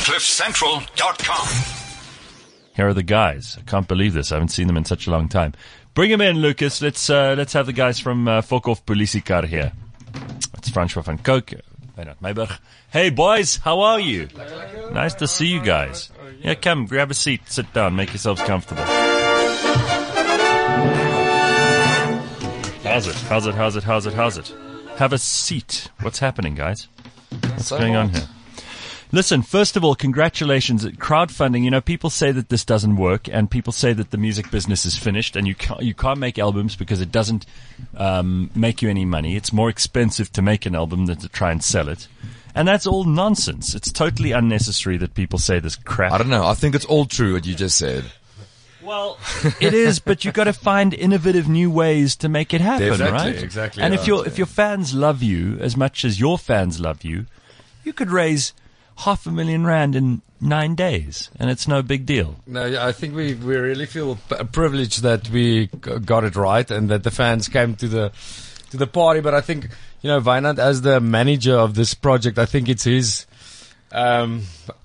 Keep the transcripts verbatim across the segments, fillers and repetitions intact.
cliff central dot com. Here are the guys. I can't believe this. I haven't seen them in such a long time. Bring them in, Lucas. Let's uh, let's have the guys from uh, Fok of Polisiekarre here. It's Francois van Cooke, Wynand Meiburg. Hey, boys, how are you? Nice to see you guys. Yeah, come, grab a seat, sit down, make yourselves comfortable. How's it? How's it? How's it? How's it? How's it? Have a seat. What's happening, guys? What's so going on here? Listen, first of all, congratulations. Crowdfunding, you know, people say that this doesn't work, and people say that the music business is finished, and you can't, you can't make albums because it doesn't um, make you any money. It's more expensive to make an album than to try and sell it. And that's all nonsense. It's totally unnecessary that people say this crap. I don't know. I think it's all true what you just said. Well, it is, but you've got to find innovative new ways to make it happen, Definitely, right? exactly And if right, your yeah. if your fans love you as much as your fans love you, you could raise half a million rand in nine days, and it's no big deal. No, I think we, we really feel p- privileged that we g- got it right and that the fans came to the to the party. But I think, you know, Wynand, as the manager of this project, I think it's his um,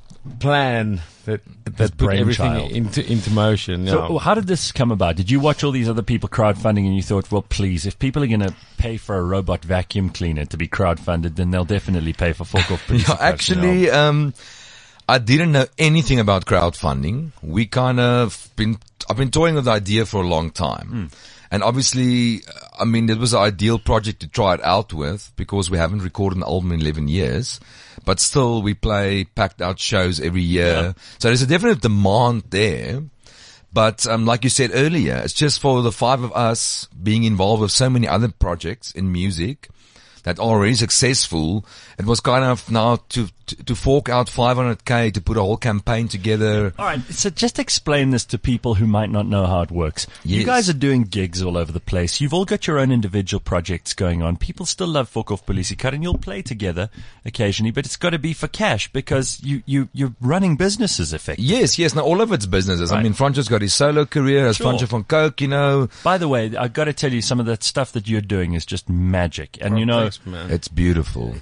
plan that that put everything brainchild. into into motion. So, yeah. how did this come about? Did you watch all these other people crowdfunding, and you thought, well, please, if people are going to pay for a robot vacuum cleaner to be crowdfunded, then they'll definitely pay for Fok of Yeah, actually, um, I didn't know anything about crowdfunding. We kind of been, I've been toying with the idea for a long time. Mm. And obviously, I mean, it was an ideal project to try it out with because we haven't recorded an album in eleven years. But still, we play packed out shows every year. Yeah. So there's a definite demand there. But um, like you said earlier, it's just for the five of us being involved with so many other projects in music that are already successful. It was kind of now to, to, to fork out five hundred K to put a whole campaign together. All right, so just explain this to people who might not know how it works. Yes. You guys are doing gigs all over the place. You've all got your own individual projects going on. People still love Fok of Polisiekarre, and you'll play together occasionally, but it's got to be for cash because you, you, you're running businesses effectively. Yes, yes. Now, all of it's businesses. Right. I mean, Franco's got his solo career as Sure. Franco van Cooke, you know. By the way, I've got to tell you, some of that stuff that you're doing is just magic. And, you know, Thanks, man. It's beautiful.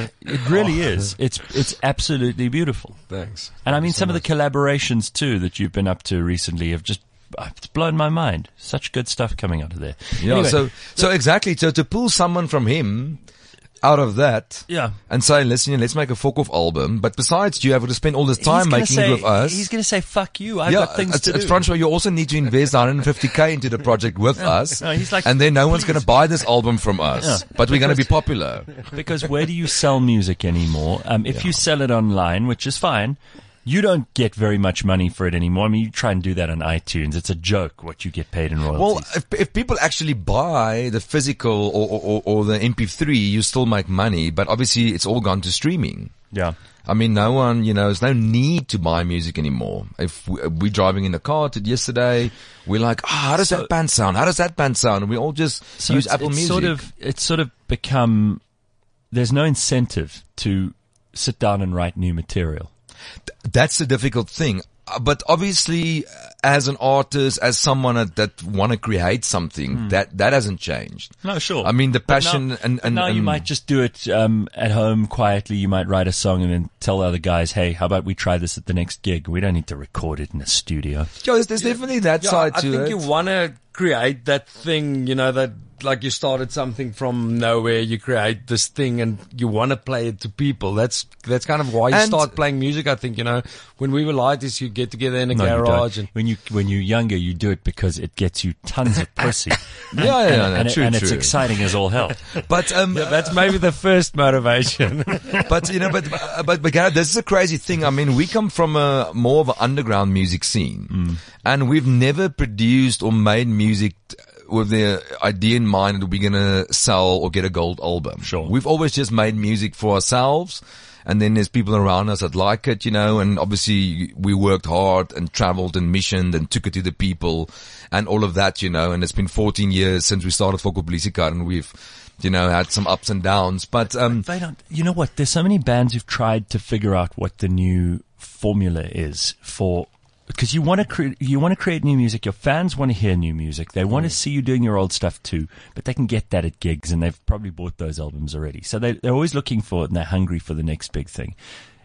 it really is. It's it's absolutely beautiful. Thanks. And I mean, Thanks so some of much. the collaborations, too, that you've been up to recently have just it's blown my mind. Such good stuff coming out of there. Yeah, Anyway, so, so exactly. So to pull someone from him out of that yeah. and say, listen, let's make a Fok of album. But besides, you have to spend all this He's time gonna making say, it with us. He's going to say, fuck you. I've yeah, got things it's, to it's do. Francois, you also need to invest one hundred fifty K into the project with us. No, he's like, and then no one's please. going to buy this album from us. Yeah. But we're going to be popular. Because where do you sell music anymore? Um, if you sell it online, which is fine, you don't get very much money for it anymore. I mean, you try and do that on iTunes. It's a joke what you get paid in royalties. Well, if, if people actually buy the physical or, or, or the M P three, you still make money. But obviously, it's all gone to streaming. yeah. I mean, no one, you know, there's no need to buy music anymore. If we, we're driving in the car to yesterday, we're like, oh, how does So- that band sound? How does that band sound? And we all just So use it's, Apple it's Music. Sort of, it's sort of become, there's no incentive to sit down and write new material. That's the difficult thing. Uh, But obviously, uh, as an artist, as someone that, that want to create something, that, that hasn't changed. No, sure. I mean, the But passion now, and, but and, now you and- might just do it um, at home quietly. You might write a song and then tell other guys, "Hey, how about we try this at the next gig? We don't need to record it in a studio." Yeah, there's, there's definitely that Yeah, side I to think it. you want to create that thing, you know, that like you started something from nowhere, you create this thing and you want to play it to people. That's that's kind of why you And- start playing music, I think, you know. When we were like this, you get together in a No, you garage don't. and when you when you're younger, you do it because it gets you tons of pussy. Yeah, yeah, and, yeah, and, true, and it's true. exciting as all hell. But, um, yeah, that's maybe the first motivation. but you know, but but but Gareth, this is a crazy thing. I mean, we come from a more of an underground music scene, and we've never produced or made music t- with the idea in mind that we're gonna sell or get a gold album. Sure. We've always just made music for ourselves. And then there's people around us that like it, you know, and obviously we worked hard and traveled and missioned and took it to the people and all of that, you know, and it's been fourteen years since we started Fok of Polisiekarre and we've, you know, had some ups and downs, but, um, They don't. You know what? There's so many bands who've tried to figure out what the new formula is for. Because you want to cre- you want to create new music. Your fans want to hear new music. They want to see you doing your old stuff too. But they can get that at gigs, and they've probably bought those albums already. So they they're always looking for, and they're hungry for the next big thing.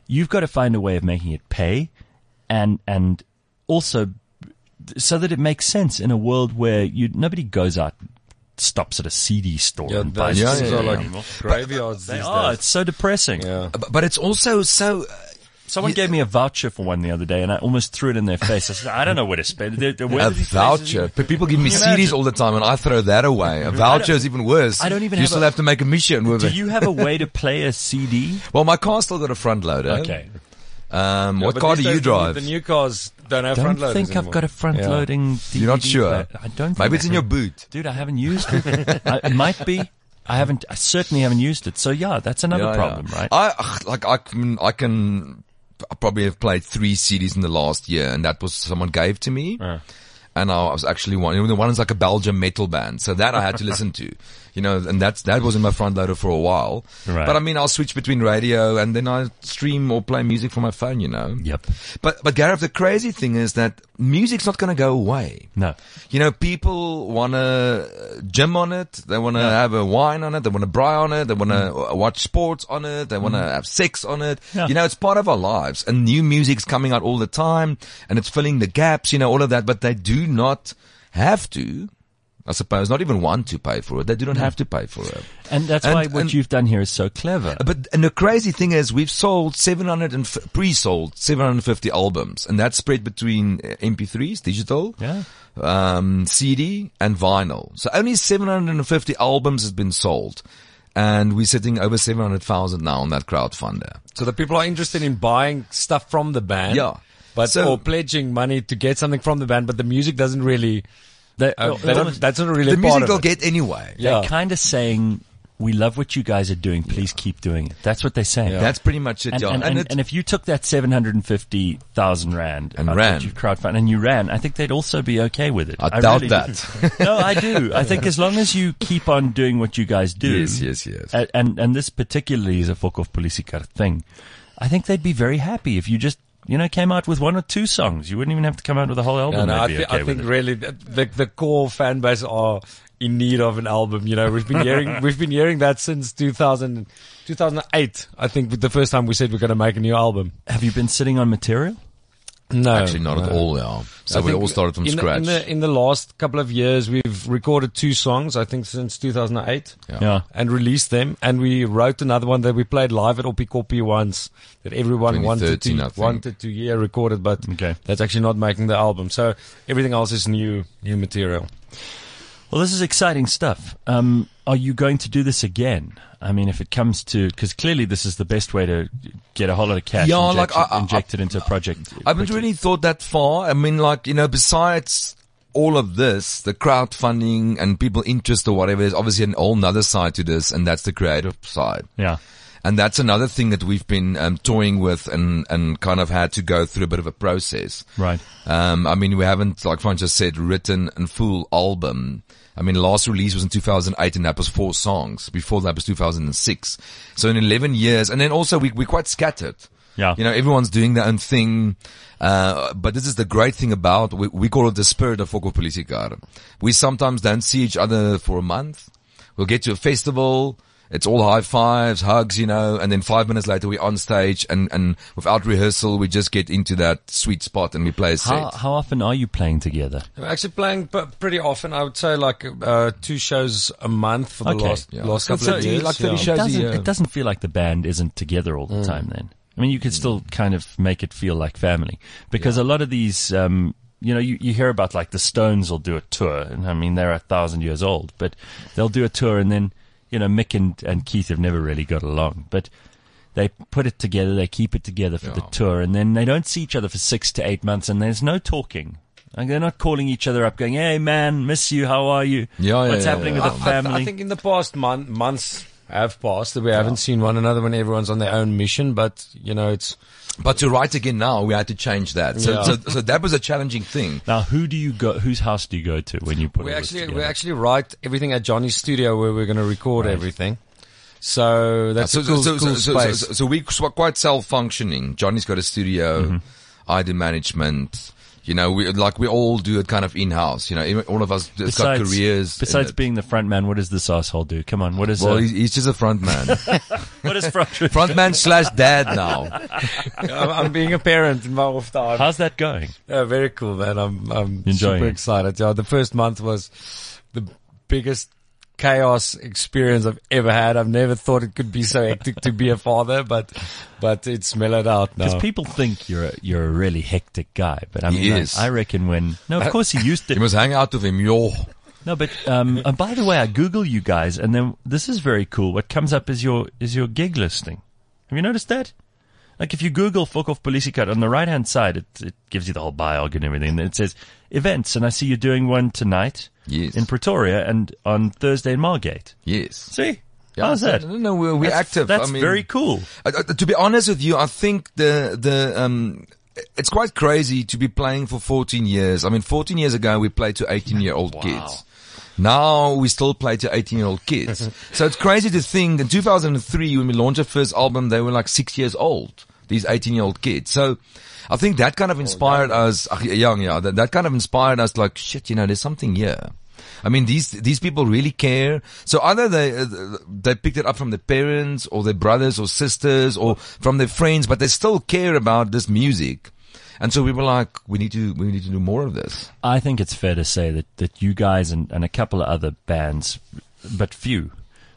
you've got to find a way of making it pay, and and also so that it makes sense in a world where you nobody goes out, stops at a C D store Yeah, and buys those a things C D are like anymore. graveyards They these are. days. It's so depressing. Yeah. But, but it's also so. Uh, Someone You- gave me a voucher for one the other day, and I almost threw it in their face. I said, "I don't know where to spend it." Where a do these places voucher. even- But people give me Can you C Ds imagine? all the time, and I throw that away. A voucher is even worse. I don't even You have still a- have to make a mission with Do it. you have a way to play a C D? Well, my car's still got a front loader. Okay. Um, Yeah, what but car these do you days the- drive? The new cars don't have Don't front loaders think I've anymore. got a front-loading D V D. You're not sure? player. I don't. Maybe think it's in your boot. Dude, I haven't used it. I, it might be. I haven't. I certainly haven't used it. So yeah, that's another Yeah, problem, yeah. right? I ugh, like I can I can I probably have played three C Ds in the last year, and that was someone gave to me. Uh. And I was actually one. You know, the one is like a Belgian metal band, so that I had to listen to. You know, and that's that was in my front loader for a while. Right. But I mean, I'll switch between radio and then I stream or play music from my phone. You know. Yep. But but Gareth, the crazy thing is that music's not going to go away. No. You know, people want to gym on it. They want to Yeah. have a wine on it. They want to braai on it. They want to watch sports on it. They want to have sex on it. Yeah. You know, it's part of our lives. And new music's coming out all the time, and it's filling the gaps. You know, all of that. But they do not have to, I suppose, not even want to pay for it. They do not have to pay for it. And that's And- why what and- you've done here is so clever. But and the crazy thing is, we've sold seven hundred and f- pre-sold seven hundred fifty albums, and that's spread between uh, M P threes, digital, Yeah. um, C D, and vinyl. So only seven hundred fifty albums has been sold, and we're sitting over seven hundred thousand now on that crowdfunder. So the people are interested in buying stuff from the band. Yeah. But So- or pledging money to get something from the band, but the music doesn't really. They, Uh, they don't, that's not really The a part music of they'll it. get anyway. Yeah. they're kind of saying, "We love what you guys are doing. Please keep doing it." That's what they're saying. Yeah. That's pretty much it, And, yeah. and, And and, it- and if you took that seven hundred fifty thousand rand And out ran. that you crowdfund and you ran, I think they'd also be okay with it. I doubt really that. do. No, I do. I think as long as you keep on doing what you guys do. Yes, yes, yes. And, and, and this particularly is a Fokov Politikar thing. I think they'd be very happy if you just, you know, came out with one or two songs. You wouldn't even have to come out with a whole album. No, no, They'd I, be thi- okay I with think it. really the, the the core fan base are in need of an album. You know, we've been hearing we've been hearing that since two thousand, two thousand eight. I think the first time we said we're going to make a new album. Have you been sitting on material? No, Actually, not at no. all, yeah. So I we think all started from in scratch. The, in, the, in the last couple of years, we've recorded two songs, I think, since two thousand eight. Yeah. Yeah. And released them. And we wrote another one that we played live at Opikopi once that everyone wanted twenty thirteen, I to, think. wanted to hear recorded, but Okay. that's actually not making the album. So everything else is new, new material. Well, this is exciting stuff. Um, are you going to do this again? I mean, if it comes to, because clearly this is the best way to get a whole lot of cash Yeah, inject, like, I- I- injected into a project. I haven't quickly. really thought that far. I mean, like, you know, besides all of this, the crowdfunding and people interest or whatever, there's obviously an whole nother side to this, and that's the creative side. Yeah. And that's another thing that we've been um, toying with and, and kind of had to go through a bit of a process. Right. Um, I mean, we haven't, like Franz just said, written a full album. I mean, last release was in two thousand eight and that was four songs. Before that was two thousand six. So in eleven years, and then also we, we're quite scattered. Yeah. You know, everyone's doing their own thing. Uh, but this is the great thing about, we, we call it the spirit of Fokov Politikar. We sometimes don't see each other for a month. We'll get to a festival. It's all high fives, hugs, you know, and then five minutes later we're on stage and, and without rehearsal, we just get into that sweet spot and we play a set. How, how often are you playing together? We're actually playing p- pretty often. I would say like uh, two shows a month for the Okay. last Yeah. last So couple of thirty, years. like thirty yeah. shows. It doesn't, a year. it doesn't feel like the band isn't together all the Mm. time then. I mean, you could still kind of make it feel like family because a lot of these, um, you know, you, you hear about like the Stones will do a tour and I mean, they're a thousand years old, but they'll do a tour and then, you know, Mick and, and Keith have never really got along, but they put it together, they keep it together for the Yeah. tour and then they don't see each other for six to eight months and there's no talking. Like they're not calling each other up going, hey man, miss you, how are you? Yeah, yeah, What's yeah, happening yeah. with the I, I, family? I think in the past month, months have passed that we haven't seen one another when everyone's on their own mission, but you know, it's But to write again now, we had to change that. So, Yeah. so, so that was a challenging thing. Now, who do you go? Whose house do you go to when you put we all this actually together? we actually write everything at Johnny's studio where we're going to record everything. So that's so, a cool, so, so, cool so, so, space. so we're quite self-functioning. Johnny's got a studio. Mm-hmm. I do management. You know, we like we all do it kind of in-house. You know, even all of us have got careers. Besides in it. being the front man, what does this asshole do? Come on, what is Well, uh, he's, he's just a front man. what is front? Front man slash dad now. I'm, I'm being a parent in my off time. How's that going? Yeah, very cool, man. I'm I'm Enjoying super it. excited. Yeah, the first month was the biggest chaos experience I've ever had. I've never thought it could be so hectic to be a father, but but it's mellowed out now. Because people think you're a, you're a really hectic guy, but I mean, He I, is. I reckon when no, of course he used You to. must hang out with him, yo. No, but um, and by the way, I Google you guys, and then this is very cool. What comes up is your is your gig listing. Have you noticed that? Like if you Google "fuck off police cut" on the right hand side, it it gives you the whole biog and everything. And it says events, and I see you're doing one tonight Yes. in Pretoria and on Thursday in Margate. Yes. See, Yeah, how's that? No, no, we're, we're That's- active. That's I mean, very cool. Uh, uh, to be honest with you, I think the the um, it's quite crazy to be playing for fourteen years. I mean, fourteen years ago we played to eighteen year old kids. Now we still play to eighteen year old kids. So it's crazy to think in two thousand three when we launched our first album, they were like six years old. These eighteen year old kids. So I think that kind of inspired us. Uh, young, yeah. That, that kind of inspired us. Like shit, you know, there's something here. I mean, these these people really care. So either they uh, they picked it up from their parents or their brothers or sisters or from their friends, but they still care about this music. And so we were like, we need to we need to do more of this. I think it's fair to say that, that you guys and, and a couple of other bands, but few,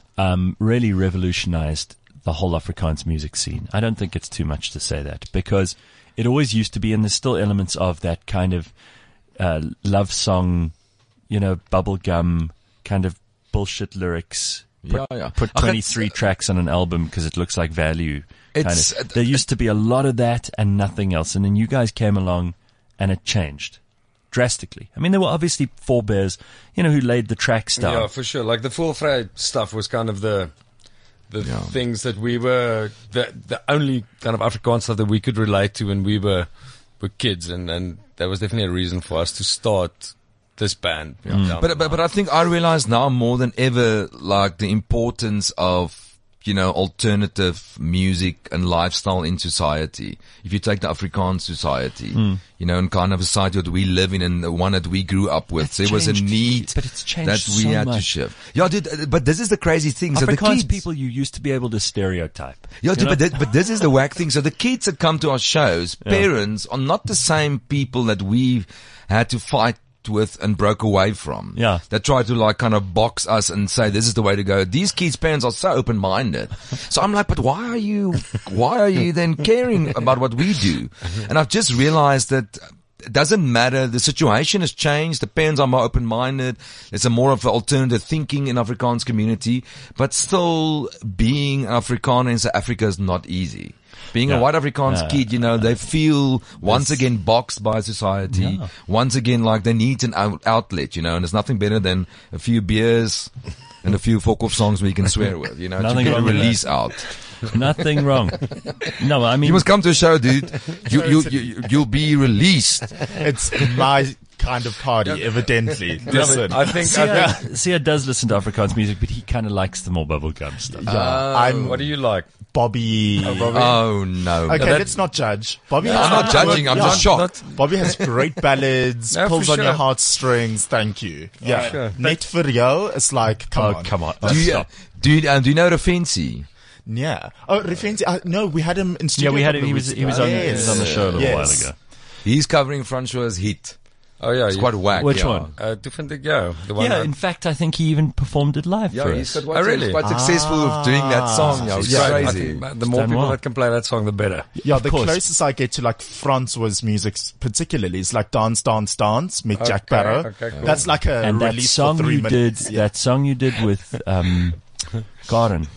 um, really revolutionized the whole Afrikaans music scene. I don't think it's too much to say that, because it always used to be, and there's still elements of that kind of uh, love song, you know, bubblegum kind of bullshit lyrics. Put, Yeah, yeah. put Ach, twenty-three tracks on an album because it looks like value. Kind It's- of. There used to be a lot of that and nothing else, and then you guys came along and it changed drastically. I mean, there were obviously forebears, you know, who laid the tracks down. Yeah, for sure. Like the full freight stuff was kind of the the Yeah. things that we were the the only kind of Afrikaans stuff that we could relate to when we were were kids, and and that was definitely a reason for us to start this band. Yeah. But, but but I think I realize now more than ever, like the importance of, you know, alternative music and lifestyle in society. If you take the Afrikaans society, you know, and kind of a society that we live in and the one that we grew up with, It's there was a changed, need but it's changed that we so had to much. shift. Yeah, dude, uh, but this is the crazy thing. So the Afrikaans kids, people you used to be able to stereotype. yeah, you dude, know? but, this, but this is the whack thing. So the kids that come to our shows, parents are not the same people that we had to fight with and broke away from. Yeah. That try to like kind of box us and say this is the way to go. These kids' parents are so open minded. So I'm like, but why are you why are you then caring about what we do? And I've just realized that it doesn't matter. The situation has changed. The parents are more open minded. There's a more of an alternative thinking in Afrikaans community. But still being Afrikaner in South Africa is not easy. Being Yeah. a white Afrikaans Yeah. kid, you know, they feel once again boxed by society. Yeah. Once again, like they need an out- outlet, you know, and there's nothing better than a few beers and a few folk off songs we can swear with, you know, Nothing to get a wrong with release out. Nothing wrong. No, I mean, You must come to a show, dude. You, you, you, you'll be released. It's my kind of party, evidently. Listen, I think I think Sia, Sia does listen to Afrikaans music, but he kind of likes the more bubblegum stuff. yeah, I'm what do you like? Bobby. Oh no. Okay, that- let's not judge. Bobby. I'm has not judging, I'm yeah, just shocked. Bobby has great ballads, No, pulls for on your sure. heartstrings. Thank you. Yeah, sure. Net for yo is like, come Oh, on, come on. Do you, Stop. do you, um, do you know Refensi? Yeah. Oh, Refensi. Uh, no, we had him in studio. Yeah, we had a him. couple He of was weeks he was ago. on, he Yes. was on the show a little Yes. while ago. He's covering Francois's hit. Oh yeah, It's you- quite whack. Which yeah. one? Uh, different to go. The one Yeah, that- in fact, I think he even performed it live Yeah, for he's us. got quite, Oh, really? quite successful with doing that song. Yeah, it's yeah, I crazy. think the more done people well. that can play that song, the better. Yeah, Of the course. closest I get to like Francois music particularly is like Dance, Dance, Dance, Mick Jack Okay, Barrow. okay, cool. That's like a And that release song for three you minutes. did, Yeah. that song you did with um, Gordon,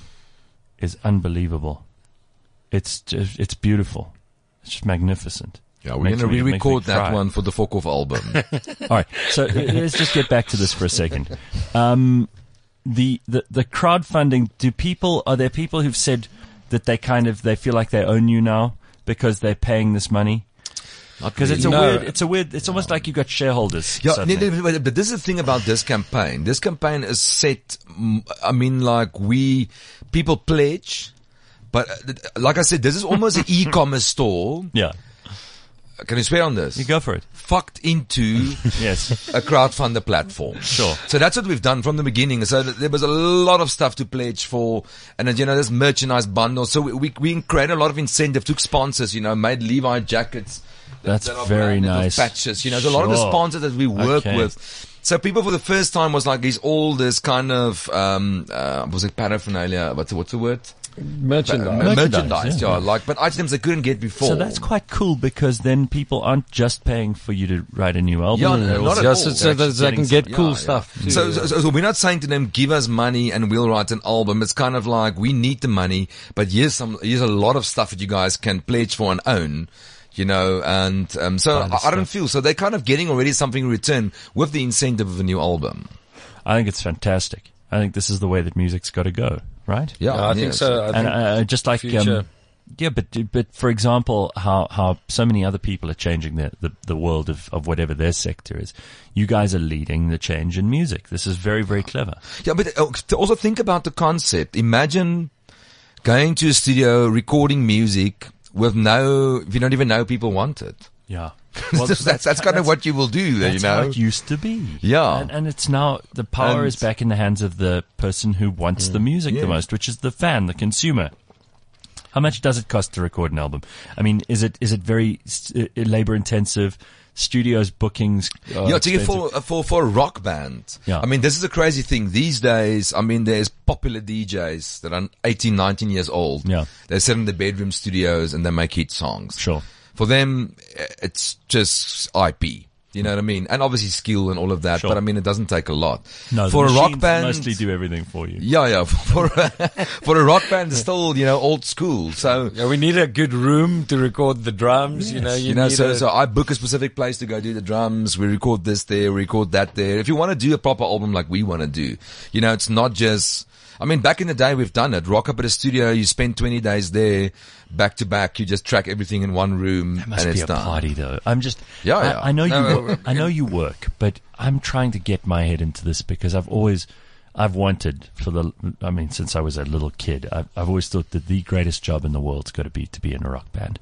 is unbelievable. It's just, it's beautiful. It's just magnificent. Yeah, we're Makes going to me- makes me re-record that cry. one for the Folk Off album. All right, so uh, let's just get back to this for a second. Um, the, the the crowdfunding. Do people are there people who've said that they kind of they feel like they own you now because they're paying this money? Because it's a No. weird, it's a weird, it's almost like you got shareholders. Yeah, suddenly. no, no, but, but this is the thing about this campaign. This campaign is set, mm, I mean, like we, people pledge, but uh, like I said, this is almost an e-commerce store. yeah. can you swear on this? You go for it. Fucked into Yes. a crowdfunder platform. Sure. So that's what we've done from the beginning. So th- there was a lot of stuff to pledge for, and then, you know, there's merchandise bundles. So we, we, we created a lot of incentive, took sponsors, you know, made Levi jackets. That's that are very branded with nice. Patches, you know, there's a lot of the Sure. sponsors that we work Okay. with. So people for the first time was like these, all this kind of, um, uh, was it paraphernalia? What's, what's the word? Merchandise. Uh, Merchandise, merchandise, yeah. yeah, like, but items they couldn't get before. So that's quite cool because then people aren't just paying for you to write a new album. Yeah, they're no, not also at Just all. so, so that they can get Yeah, cool yeah. stuff. Too. So, so, so, so we're not saying to them, give us money and we'll write an album. It's kind of like, we need the money, but here's some, here's a lot of stuff that you guys can pledge for and own, you know, and, um, so I, I don't feel, so they're kind of getting already something in return with the incentive of a new album. I think it's fantastic. I think this is the way that music's got to go, right? Yeah, Yeah, I think yes. so. I and think uh, just like future. um, yeah, but but for example, how how so many other people are changing the, the, the world of, of whatever their sector is. You guys are leading the change in music. This is very very clever. Yeah, but uh, to also think about the concept. Imagine going to a studio, recording music with no, if you don't even know people want it. Yeah, that's, that's, that's kind of what you will do, that's you know. how it used to be. Yeah. and, and it's now the power And- is back in the hands of the person who wants the music Yeah. the most, which is the fan, the consumer. How much does it cost to record an album? I mean, is it is it very uh, labor intensive? Studios bookings. Uh, Yeah, to get expensive? for, for, for a rock band. Yeah. I mean, this is a crazy thing. These days, I mean, there's popular D Js that are eighteen, nineteen years old. Yeah. They sit in the bedroom studios and they make hit songs. Sure. For them, eh, it's just I P. You know what I mean? And obviously skill and all of that, Sure. but I mean, it doesn't take a lot. No, the for a rock machines band, mostly do everything for you. yeah, yeah. For for a rock band, it's still, you know, old school. So, Yeah, we need a good room to record the drums. You know, you, you know, need so, a, so I book a specific place to go do the drums. We record this there, we record that there. If you want to do a proper album like we want to do, you know, it's not just, I mean, back in the day we've done it. Rock up at a studio, you spend twenty days there, back to back, you just track everything in one room It must and be it's a done. party though. I'm just, Yeah, I, yeah. I know you, No, work, I know you work, but I'm trying to get my head into this because I've always, I've wanted for the, I mean, since I was a little kid, I've, I've always thought that the greatest job in the world's got to be to be in a rock band.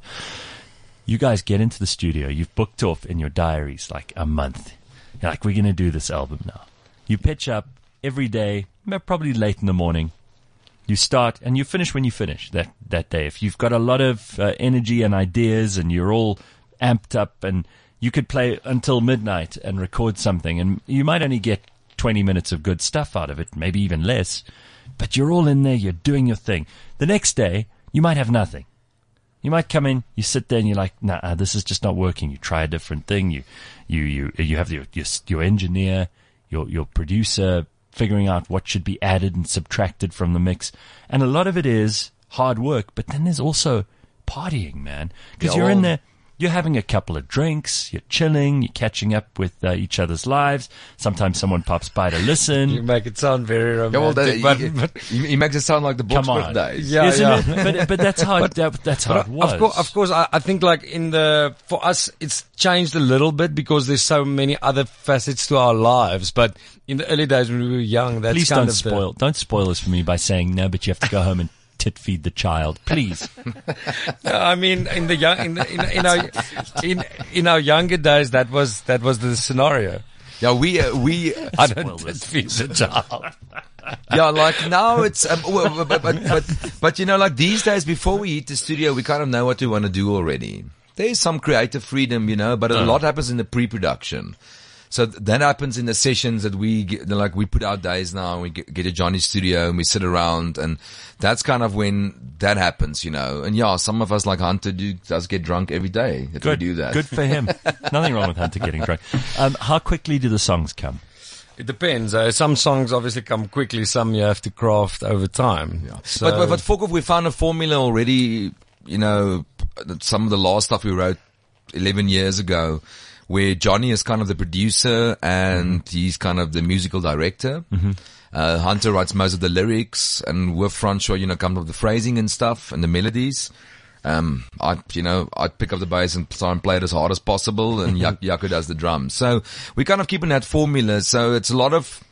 You guys get into the studio, you've booked off in your diaries like a month. You're like, we're going to do this album now. You pitch up every day, probably late in the morning. You start and you finish when you finish that, that day. If you've got a lot of uh, energy and ideas and you're all amped up and you could play until midnight and record something and you might only get twenty minutes of good stuff out of it, maybe even less, but you're all in there, you're doing your thing. The next day, you might have nothing. You might come in, you sit there and you're like, nah, this is just not working. You try a different thing. You, you, you, you have your, your, your engineer, your, your producer, figuring out what should be added and subtracted from the mix. And a lot of it is hard work, but then there's also partying, man. Because Yeah, you're in well- there, you're having a couple of drinks, you're chilling, you're catching up with uh, each other's lives. Sometimes someone pops by to listen. you make it sound very romantic. Yeah, well, that, but, he, but, he, he makes it sound like the Come Boksburg on. days. Yeah, Isn't yeah. it? But, but that's how, it, that, that's how it was. Of course, of course I, I think like in the, for us, it's changed a little bit because there's so many other facets to our lives. But in the early days when we were young, that's Please kind don't of spoil, don't spoil this for me by saying, no, but you have to go home and tit feed the child. Please. The, I mean, in the young, in, the, in, in our, in, in our younger days, that was, that was the scenario. Yeah, we, uh, we, I Spoil don't this. feed the child. yeah, like now it's, um, well, but, but, but, but you know, like these days before we hit the studio, we kind of know what we want to do already. There's some creative freedom, you know, but a lot happens in the pre-production. So th- that happens in the sessions that we get, like we put out days now and we get, get a Johnny studio and we sit around and that's kind of when that happens, you know. And yeah, some of us like Hunter do, does get drunk every day that Good. we do that. Good for him. Nothing wrong with Hunter getting drunk. Um, how quickly do the songs come? It depends. Uh, some songs obviously come quickly. Some you have to craft over time. Yeah. So, But, but, but Fokov, we found a formula already, you know, some of the last stuff we wrote eleven years ago where Johnny is kind of the producer and mm-hmm. he's kind of the musical director. Mm-hmm. Uh, Hunter writes most of the lyrics and with Francois, you know, comes up with the phrasing and stuff and the melodies. Um, I, you know, I'd pick up the bass and try and play it as hard as possible and Yak- Yaku does the drums. So we kind of keeping that formula. So it's a lot of,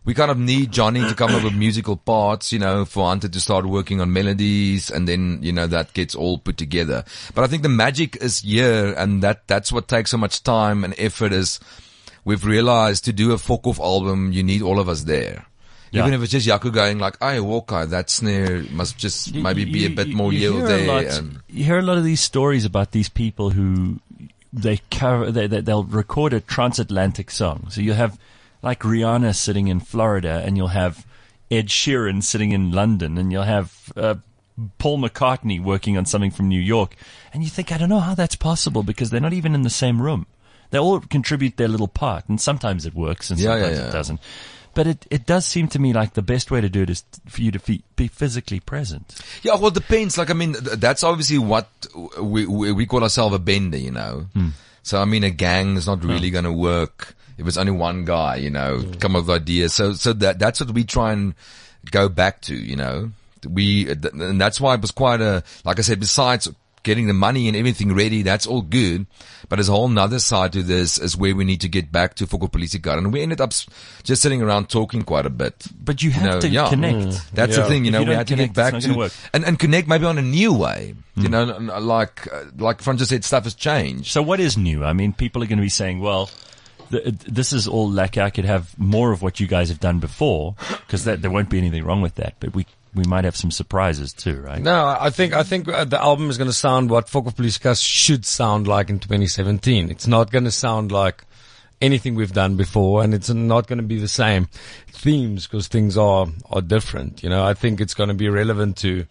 we kind of need Johnny to come up with musical parts, you know, for Hunter to start working on melodies, and then, you know, that gets all put together. But I think the magic is here, and that, that's what takes so much time and effort is we've realized to do a folk off album, you need all of us there. Yeah. Even if it's just Jaco going like, "Hey, Walker, that snare must just You- maybe you- be a bit you- more you yield hear a there." lot- and you hear a lot of these stories about these people who they cover, they, they, they'll record a transatlantic song. So you'll have like Rihanna sitting in Florida, and you'll have Ed Sheeran sitting in London, and you'll have uh, Paul McCartney working on something from New York. And you think, I don't know how that's possible, because they're not even in the same room. They all contribute their little part, and sometimes it works and Yeah, yeah, sometimes yeah. it doesn't. But it, it does seem to me like the best way to do it is for you to fe- be physically present. yeah, well, it depends. Like, I mean, th- that's obviously what we we, we call ourselves a bender, you know. Hmm. So, I mean, a gang is not really going to work if it's only one guy, you know, come up with ideas. So, so that that's what we try and go back to, you know. We, th- and that's why it was quite a, like I said, besides getting the money and everything ready, that's all good. But there's a whole nother side to this is where we need to get back to Foko Politica. And we ended up s- just sitting around talking quite a bit. But you have know, to yeah. connect. That's Yeah. the thing, you If know, you we don't had to connect, get back it's not to, gonna work. and, and connect maybe on a new way. You know, n- n- like, uh, like Fran just said, stuff has changed. So what is new? I mean, people are going to be saying, well, th- this is all like I could have more of what you guys have done before, because there won't be anything wrong with that. But we we might have some surprises too, right? No, I think I think uh, the album is going to sound what Foko Politica should sound like in twenty seventeen. It's not going to sound like anything we've done before, and it's not going to be the same themes because things are are different. You know, I think it's going to be relevant to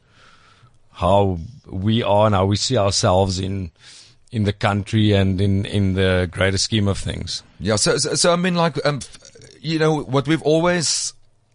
how we are and how we see ourselves in in the country and in in the greater scheme of things. Yeah, so, so, so I mean, like, um, f- you know, what we've always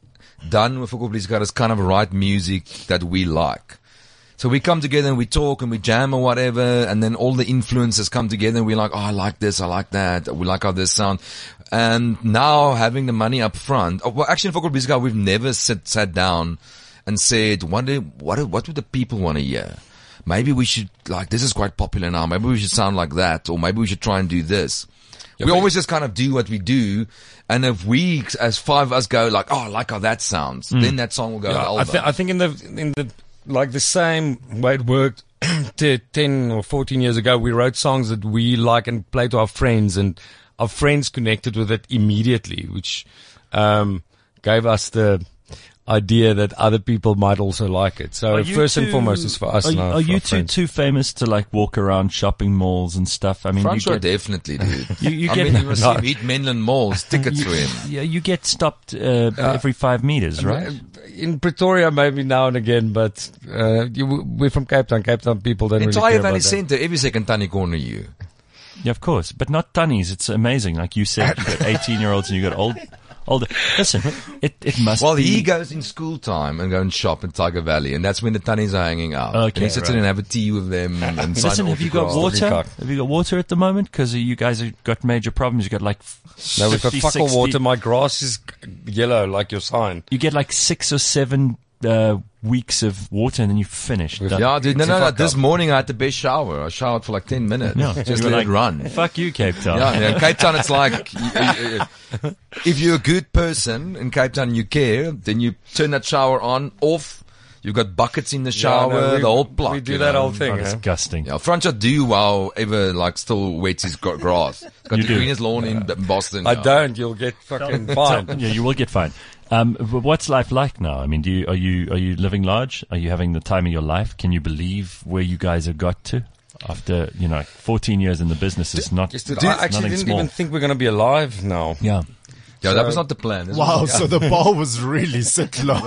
done with Foko Politica is kind of write music that we like. So we come together and we talk and we jam or whatever, and then all the influences come together and we're like, oh, I like this, I like that, we like how this sound. And now having the money up front, oh, well, actually in Foko Politica, we've never sit, sat down and said, what do, what do, what do the people want to hear? Maybe we should, like, this is quite popular now, maybe we should sound like that, or maybe we should try and do this. We always just kind of do what we do, and if we, as five of us, go like, "Oh, I like how that sounds," then that song will go. on the Yeah, I, album. th- I think in the in the like the same way it worked t- ten or fourteen years ago, we wrote songs that we like and played to our friends, and our friends connected with it immediately, which um, gave us the idea that other people might also like it. So Are you first and two- foremost, it's for us. Are, and you- our, are you our two friends. too famous to like walk around shopping malls and stuff? I mean, you Francois get, definitely, dude. you, you I get mean, you must see him hit Menlyn Malls tickets for him. yeah, you get stopped uh, every five meters, right? In Pretoria, maybe now and again, but uh, you, we're from Cape Town. Cape Town people don't really Entire care Valley about that. Centre, every second Tanny corner you. Yeah, of course, but not tunnies. It's amazing. Like you said, you got eighteen-year-olds and you got old, older. Listen, it it must. Well, be, he goes in school time and go and shop in Tiger Valley, and that's when the Tannies are hanging out. Okay, and he sits right. in and have a tea with them and, and sign Listen, have you got autographs. water? cock. Have you got water at the moment? Because you guys have got major problems. You got like No, we've got fifty, fuck all sixty water. My grass is yellow like your sign. You get like six or seven uh, weeks of water, and then you finish. Done. Yeah, dude. No, It's a no, no. fuck This up. morning I had the best shower. I showered for like ten minutes. No, Just you were let like, it run. Fuck you, Cape Town. Yeah, yeah, in Cape Town it's like, you- you- you- if you're a good person in Cape Town and you care, then you turn that shower on, off, you've got buckets in the shower, Yeah, no, we- the whole plot. We do you that know. whole thing. Oh, huh? disgusting. Yeah, Francois do wow ever like still wets his gra- grass. Got You the do. greenest lawn in B- Boston. I yeah. don't. You'll get fucking fined. Yeah, you will get fined. Um, but what's life like now? I mean, do you, are you are you living large? Are you having the time of your life? Can you believe where you guys have got to after you know fourteen years in the business? Is not. Yes, dude, it's I actually nothing didn't small. even think we're going to be alive now. Yeah. Yeah, that So- was not the plan. This Wow, was- so the bar was really set low.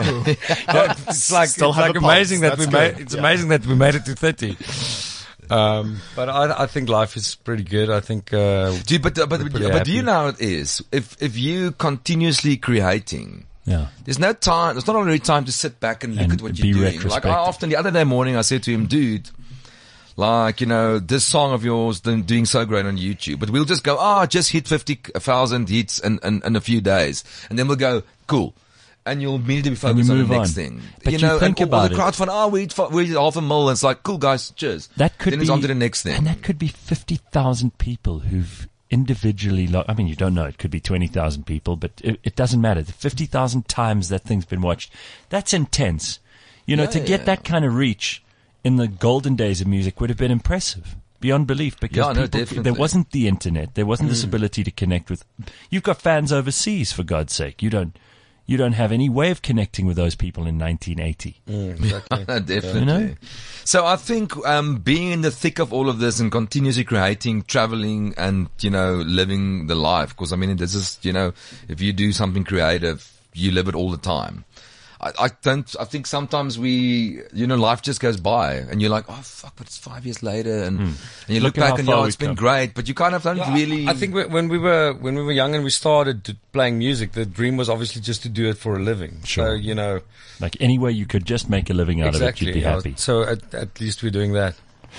It's like, Still it's have like a pulse. amazing that That's we made. good. It's Yeah. amazing that we made it to thirty. Um, but I, I think life is pretty good. I think. Uh, Dude, but, but, but, pretty but do you happy. know how it is? If, if you continuously creating, Yeah. there's no time, there's not really time to sit back and look And at what be you're doing. Like I retrospective. often, the other day morning, I said to him, dude, like, you know, this song of yours done- doing so great on YouTube, but we'll just go, ah, just hit fifty thousand hits in, in, in a few days. And then we'll go, cool. And you'll immediately be And you focused on the move next on. thing. But you you know, think and all- all about the it. crowd fun, oh, we hit, fi- we hit half a mil. And it's like, cool guys, cheers. That could then be. it's on to the next thing. And that could be fifty thousand people who've individually, lo- I mean, you don't know, it could be twenty thousand people, but it, it doesn't matter. The fifty thousand times that thing's been watched, that's intense. You know, Yeah, to get yeah. that kind of reach in the golden days of music would have been impressive. Beyond belief, because Yeah, no, people, definitely. there wasn't the internet, there wasn't this ability to connect with. You've got fans overseas, for God's sake. You don't, you don't have any way of connecting with those people in nineteen eighty. Exactly. Definitely. You know? So I think um, being in the thick of all of this and continuously creating, traveling, and you know, living the life. Because I mean, this is you know, if you do something creative, you live it all the time. I, I don't. I think sometimes we, you know, life just goes by, and you're like, oh fuck, but it's five years later, and, and you look, Look at how back and far yeah, we've it's been come. great, but you kind of don't Yeah, really. I think when we were when we were young and we started to playing music, the dream was obviously just to do it for a living. Sure. So you know, Like any way you could just make a living out exactly. of it, you'd be yeah. happy. So at, at least we're doing that.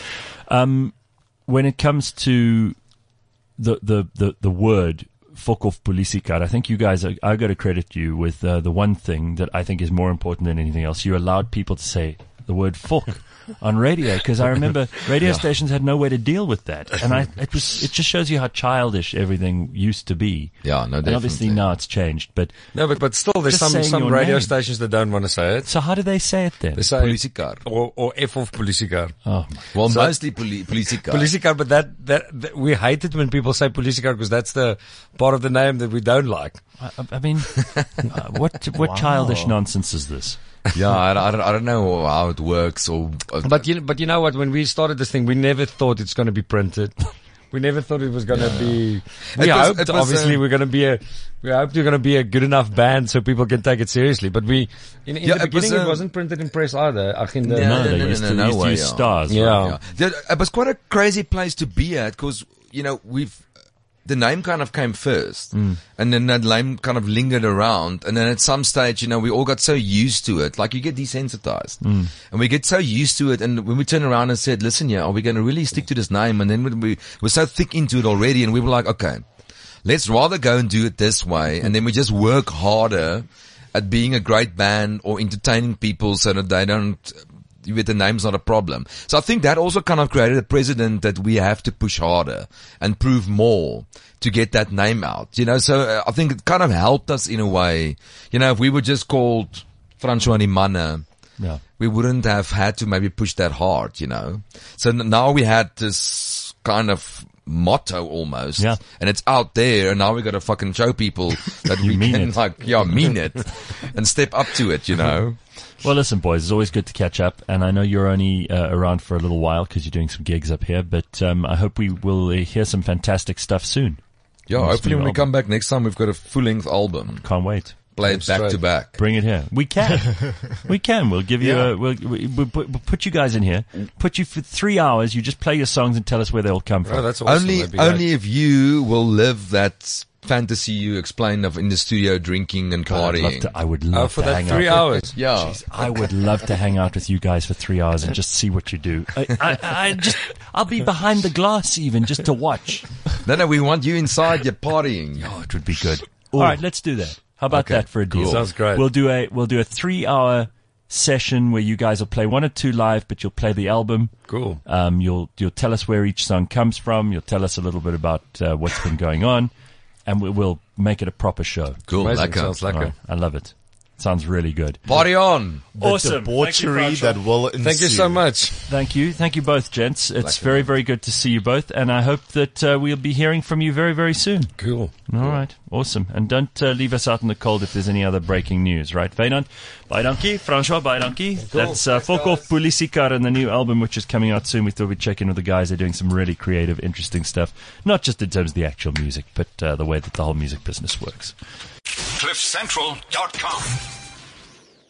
Um, when it comes to the the the, the word Fokov Polisikar, I think you guys, are, I got to credit you with uh, the one thing that I think is more important than anything else. You allowed people to say the word "fok" on radio, because I remember radio stations had no way to deal with that, and I it was it just shows you how childish everything used to be. Yeah, no, And obviously definitely. now it's changed, but No, but but still, there's Just some saying some your radio name. stations that don't want to say it. so how do they say it then? They say Police car. or or F of police car. Oh, my. Well, So- mostly poli- police car. Police car, but that, that that we hate it when people say police car because that's the part of the name that we don't like. I, I mean, uh, what what Wow. childish nonsense is this? Yeah, I, I, don't, I don't know how it works or. Uh, But you but you know what? When we started this thing, we never thought it's going to be printed. We never thought it was going to be. We It was- hoped it was, obviously uh, we're going to be a. We hoped we're going to be a good enough band so people can take it seriously. But we in, in Yeah, the it was, beginning it, uh, wasn't printed in press either. I think the, Yeah, No, no, they no, used no, to, no used to way, use yeah. stars. Yeah. right? Yeah. There- It was quite a crazy place to be at because, you know, we've, the name kind of came first and then that name kind of lingered around. And then at some stage, you know, we all got so used to it. Like you get desensitized and we get so used to it. And when we turned around and said, listen, yeah, are we going to really stick to this name? And then when we were so thick into it already and we were like, okay, let's rather go and do it this way. And then we just work harder at being a great band or entertaining people so that they don't, with the name's not a problem. So I think that also kind of created a precedent that we have to push harder and prove more to get that name out. You know, so uh, I think it kind of helped us in a way. You know, if we were just called Francois and Manne, Yeah. we wouldn't have had to maybe push that hard, you know. So n- now we had this kind of motto almost, Yeah. and it's out there, and now we got to fucking show people that we mean can it. like, yeah, mean it, and step up to it, you know. Well, listen, boys, it's always good to catch up, and I know you're only uh, around for a little while because you're doing some gigs up here, but um, I hope we will uh, hear some fantastic stuff soon. Yeah, Nice hopefully new when we album. come back next time, we've got a full-length album. Can't wait. Play it back straight. to back. Bring it here. We can. we can. We'll give you Yeah. a, we'll, we- we'll, put, we'll put you guys in here, put you for three hours, you just play your songs and tell us where they all come from. Oh, that's awesome. Only, That'd be great. only if you will live that fantasy you explained of in the studio drinking and I'd love partying. to, I would love Oh, for to that hang three out. hours. Yeah. Jeez, I would love to hang out with you guys for three hours and just see what you do. I, I, I just, I'll be behind the glass even just to watch. No, no, we want you inside. You're partying. Oh, it would be good. All right, let's do that. How about Okay, that for a deal? cool. Sounds great. We'll do a we'll do a three hour session where you guys will play one or two live, but you'll play the album. Cool. Um, you'll you'll tell us where each song comes from. You'll tell us a little bit about uh, what's been going on, and we, we'll make it a proper show. Cool. Amazing. Lekker. Sounds like All a. right, I love it. Sounds really good. Party on. The Awesome. debauchery Thank you, that will ensue. Thank you so much. Thank you, thank you both, gents. It's Lekker, very man. very good to see you both, and I hope that uh, we'll be hearing from you very very soon. Cool. All right, awesome. And don't uh, leave us out in the cold if there's any other breaking news, right? Wynand, bye donkey. Francois, bye donkey. That's uh, Fokov Polisikar and the new album, which is coming out soon. We thought we'd check in with the guys. They're doing some really creative, interesting stuff, not just in terms of the actual music, but uh, the way that the whole music business works. cliff central dot com